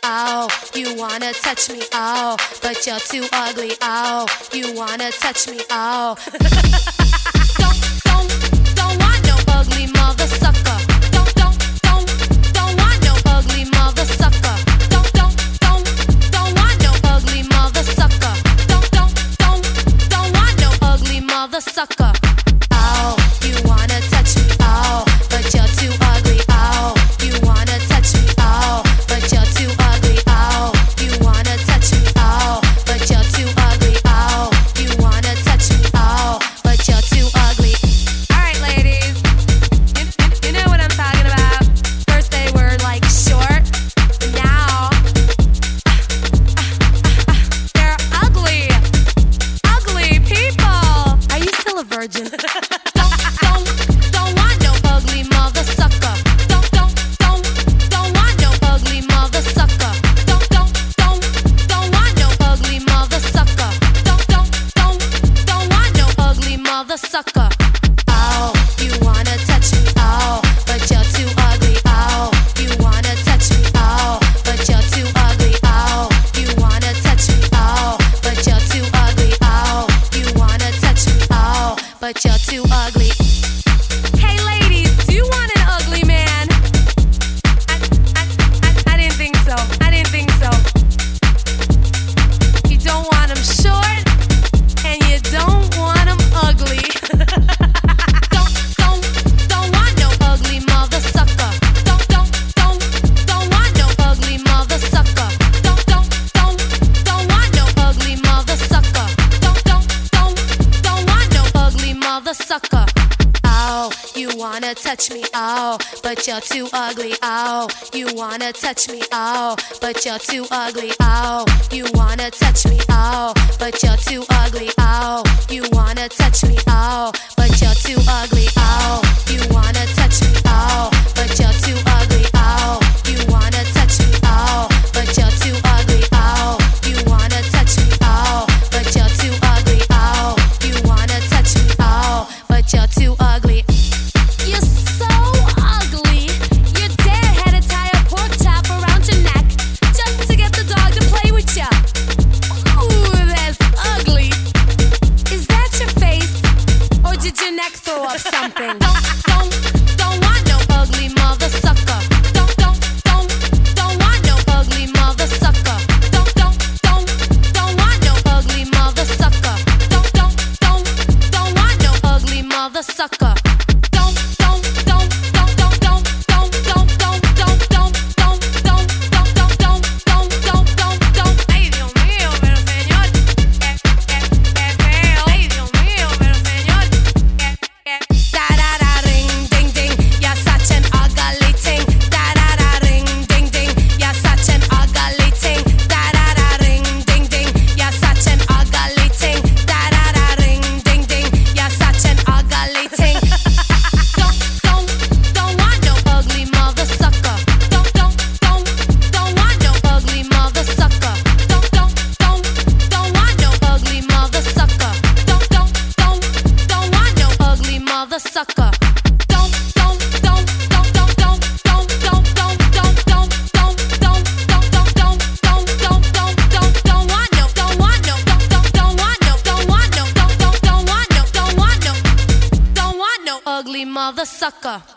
oh. You wanna touch me, oh, but you're too ugly, oh. You wanna touch me, oh. Don't want no ugly mother sucker. Don't want no ugly mother sucker. Don't want no ugly mother sucker. Don't want no ugly mother sucker. Oh, you wanna touch me, oh, but you're too ugly, oh. You wanna touch me, oh, but you're too ugly, oh. You wanna touch me, oh, but you're too ugly, oh. You wanna touch me, oh, but you're too ugly. Alright, ladies, you know what I'm talking about. First they were like short, now they're ugly. Ugly people. Are you still a virgin? Don't want no ugly mother sucker. Don't want no ugly mother sucker. Don't want no ugly mother sucker. Don't want no ugly mother sucker. Oh, you wanna touch me, oh, but you're too ugly, oh. You wanna touch me, oh, but you're too ugly, oh. You wanna touch me, oh, but you're too ugly, oh. You wanna touch me, oh, but you're too ugly. Hey ladies, do you want an ugly man? I didn't think so. I didn't think so. You don't want him short, and you don't want him ugly. Don't want no ugly mother sucker. Don't want no ugly mother sucker. Don't want no ugly mother sucker. Don't want no ugly mother sucker. Oh, you wanna touch me, oh, but you're too ugly, oh. You wanna touch me, oh, but you're too ugly, oh. You wanna touch me, oh, but you're too ugly, oh. You wanna touch me, oh, but you're too ugly, oh. You wanna touch me, oh, but you're too ugly, oh. You wanna touch me, oh, but you're too ugly, oh. You wanna touch me, oh, but you're too ugly, oh. You wanna touch me, oh, but you're too ugly. You're so ugly. Your dad had to tie a pork chop around your neck just to get the dog to play with ya. Ooh, that's ugly. Is that your face, or did your neck throw up something? Don't want no ugly mother sucker. Don't want no ugly mother sucker. Don't want no ugly mother sucker. Don't want no ugly mother sucker. Ay, Dios mío, pero señor, qué feo. Ay, Dios mío, pero señor, da da da ring ding ding, you're such an ugly thing. Da da da ring ding ding, you're such an ugly thing. Da da da ring ding ding, you're such an ugly thing. Da da da ring ding ding, you're such an ugly thing. Don't want no ugly mother sucker. Don't want no ugly mother sucker. Don't want no ugly mother sucker. Don't want no ugly mother sucker. Don't want no ugly mother sucker.